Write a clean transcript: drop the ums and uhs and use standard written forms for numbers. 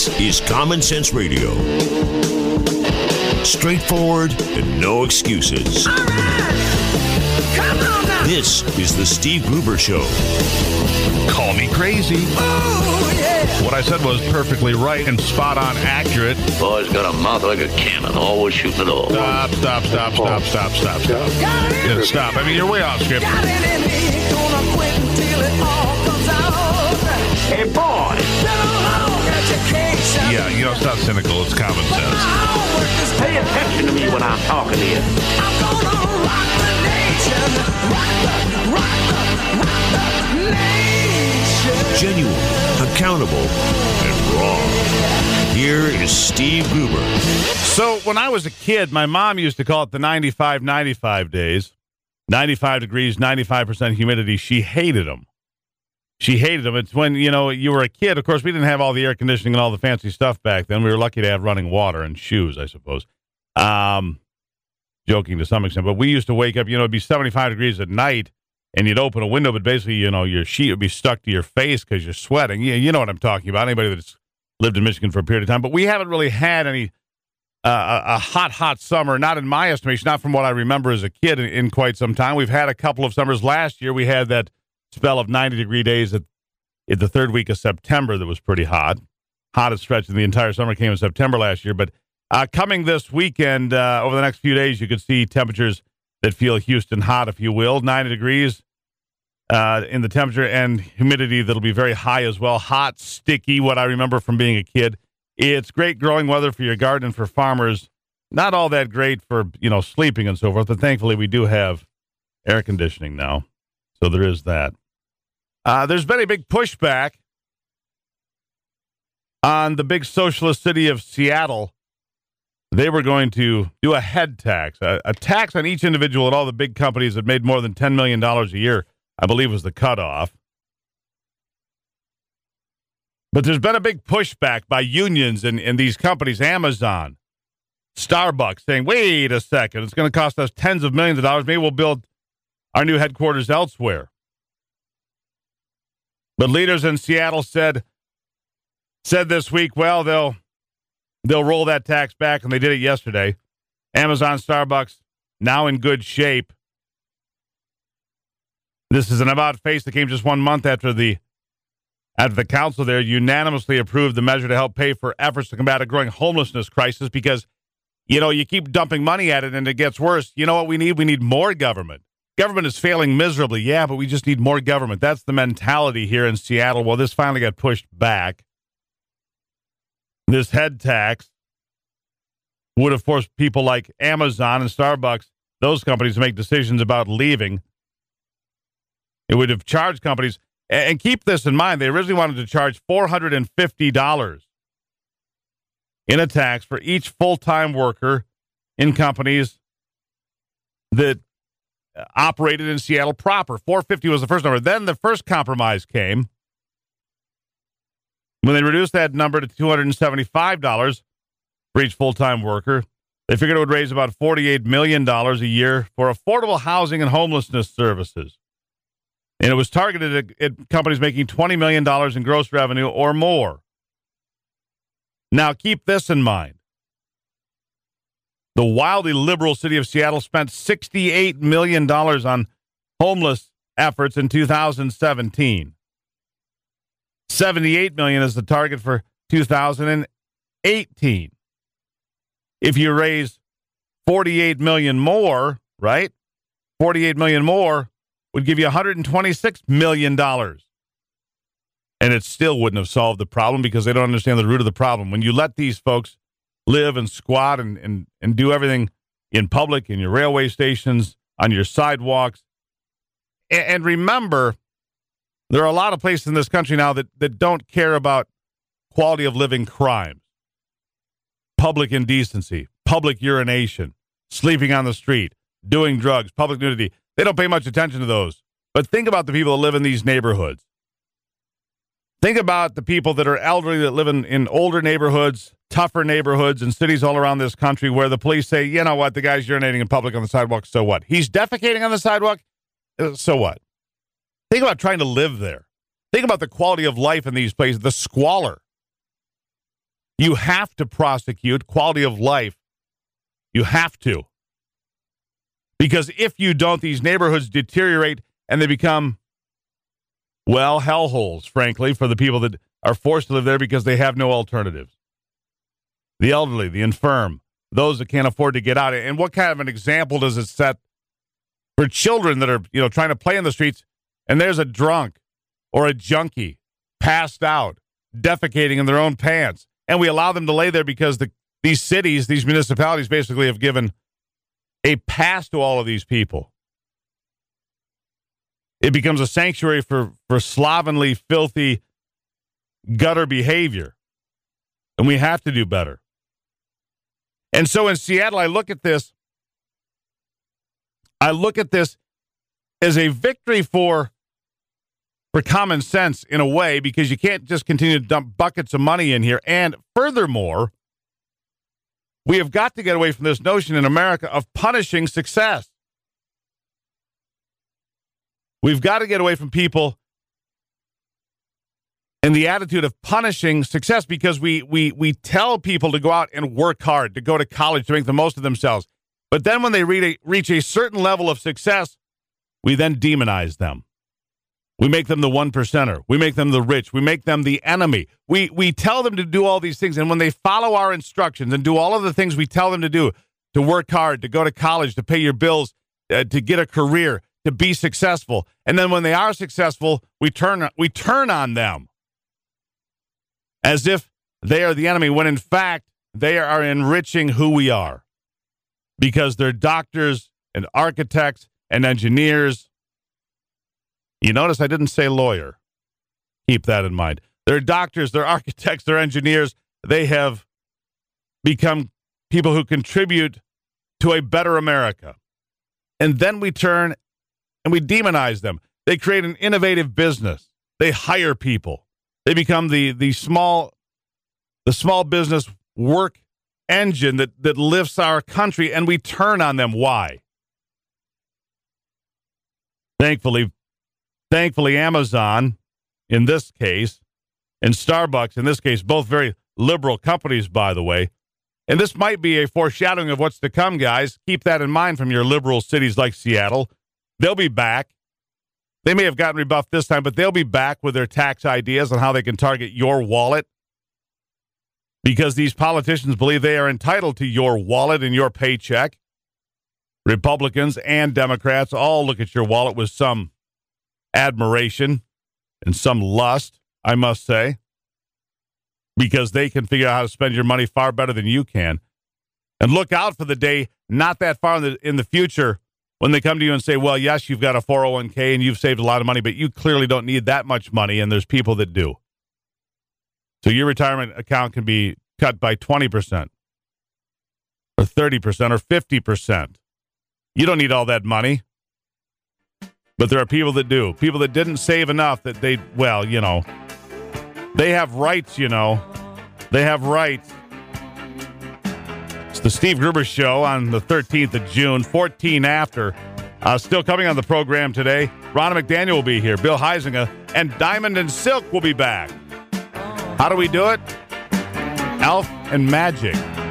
This is Common Sense Radio. Straightforward and no excuses. All right. Come on now. This is the Steve Gruber Show. Call me crazy. Oh, yeah. What I said was perfectly right and spot on accurate. Boy's got a mouth like a cannon, always shooting it all. Stop. Yeah, stop. I mean, you're way off script. Got it in me. Gonna quit until it all comes out. Hey, boy! Been a long education. Yeah, you know, it's not cynical. It's common sense. Homework is Pay attention to me when I'm talking to you. I'm gonna rock the nation. Rock the nation. Genuine, accountable, and raw. Here is Steve Gruber. So when I was a kid, my mom used to call it the 95 days. 95 degrees, 95% humidity. She hated them. It's when, you know, you were a kid. Of course, we didn't have all the air conditioning and all the fancy stuff back then. We were lucky to have running water and shoes, I suppose. Joking to some extent. But we used to wake up, you know, it'd be 75 degrees at night, and you'd open a window, but basically, you know, your sheet would be stuck to your face because you're sweating. You know what I'm talking about. Anybody that's lived in Michigan for a period of time. But we haven't really had any a hot summer, not in my estimation, not from what I remember as a kid in quite some time. We've had a couple of summers. Last year, we had that spell of 90-degree days at the third week of September that was pretty hot. Hottest stretch in the entire summer came in September last year. But coming this weekend, over the next few days, you could see temperatures that feel Houston hot, if you will. 90 degrees in the temperature, and humidity that'll be very high as well. Hot, sticky, what I remember from being a kid. It's great growing weather for your garden and for farmers. Not all that great for, you know, sleeping and so forth, but thankfully we do have air conditioning now. So there is that. There's been a big pushback on the big socialist city of Seattle. They were going to do a head tax, a tax on each individual at all the big companies that made more than $10 million a year, I believe was the cutoff. But there's been a big pushback by unions and these companies, Amazon, Starbucks, saying, wait a second, it's going to cost us tens of millions of dollars. Maybe we'll build our new headquarters elsewhere. But leaders in Seattle said this week, well, they'll roll that tax back, and they did it yesterday. Amazon, Starbucks, now in good shape. This is an about-face that came just 1 month after the council there unanimously approved the measure to help pay for efforts to combat a growing homelessness crisis because, you know, you keep dumping money at it and it gets worse. You know what we need? We need more government. Government is failing miserably. Yeah, but we just need more government. That's the mentality here in Seattle. Well, this finally got pushed back. This head tax would have forced people like Amazon and Starbucks, those companies, to make decisions about leaving. It would have charged companies, and keep this in mind, they originally wanted to charge $450 in a tax for each full-time worker in companies that operated in Seattle proper. $450 was the first number. Then the first compromise came when they reduced that number to $275 for each full-time worker. They figured it would raise about $48 million a year for affordable housing and homelessness services. And it was targeted at companies making $20 million in gross revenue or more. Now, keep this in mind. The wildly liberal city of Seattle spent $68 million on homeless efforts in 2017. $78 million is the target for 2018. If you raise $48 million more, right? $48 million more would give you $126 million. And it still wouldn't have solved the problem because they don't understand the root of the problem. When you let these folks live and squat and do everything in public, in your railway stations, on your sidewalks. And remember, there are a lot of places in this country now that don't care about quality of living crimes, public indecency, public urination, sleeping on the street, doing drugs, public nudity. They don't pay much attention to those. But think about the people that live in these neighborhoods. Think about the people that are elderly that live in older neighborhoods, tougher neighborhoods in cities all around this country where the police say, you know what, the guy's urinating in public on the sidewalk, so what? He's defecating on the sidewalk, so what? Think about trying to live there. Think about the quality of life in these places, the squalor. You have to prosecute quality of life. You have to. Because if you don't, these neighborhoods deteriorate and they become, well, hellholes, frankly, for the people that are forced to live there because they have no alternatives. The elderly, the infirm, those that can't afford to get out. And what kind of an example does it set for children that are, trying to play in the streets, and there's a drunk or a junkie passed out, defecating in their own pants, and we allow them to lay there because these cities, these municipalities basically have given a pass to all of these people. It becomes a sanctuary for slovenly, filthy, gutter behavior. And we have to do better. And so in Seattle, I look at this as a victory for common sense in a way, because you can't just continue to dump buckets of money in here. And furthermore, we have got to get away from this notion in America of punishing success. We've got to get away from people and the attitude of punishing success, because we tell people to go out and work hard, to go to college, to make the most of themselves. But then when they reach a certain level of success, we then demonize them. We make them the one percenter. We make them the rich. We make them the enemy. We tell them to do all these things. And when they follow our instructions and do all of the things we tell them to do, to work hard, to go to college, to pay your bills, to get a career, to be successful. And then when they are successful, we turn on them as if they are the enemy, when in fact they are enriching who we are, because they're doctors and architects and engineers. You notice I didn't say lawyer. Keep that in mind. They're doctors, they're architects, they're engineers. They have become people who contribute to a better America. And then we turn and we demonize them. They create an innovative business. They hire people. They become the small business work engine that lifts our country, and we turn on them. Why? Thankfully, Amazon, in this case, and Starbucks, in this case, both very liberal companies, by the way. And this might be a foreshadowing of what's to come, guys. Keep that in mind from your liberal cities like Seattle. They'll be back. They may have gotten rebuffed this time, but they'll be back with their tax ideas on how they can target your wallet, because these politicians believe they are entitled to your wallet and your paycheck. Republicans and Democrats all look at your wallet with some admiration and some lust, I must say, because they can figure out how to spend your money far better than you can. And look out for the day not that far in the future when they come to you and say, well, yes, you've got a 401k and you've saved a lot of money, but you clearly don't need that much money, and there's people that do. So your retirement account can be cut by 20% or 30% or 50%. You don't need all that money. But there are people that do. People that didn't save enough that they have rights, They have rights. It's the Steve Gruber Show on the 13th of June, 14 after. Still coming on the program today, Ronna McDaniel will be here, Bill Huizenga, and Diamond and Silk will be back. How do we do it? Elf and Magic.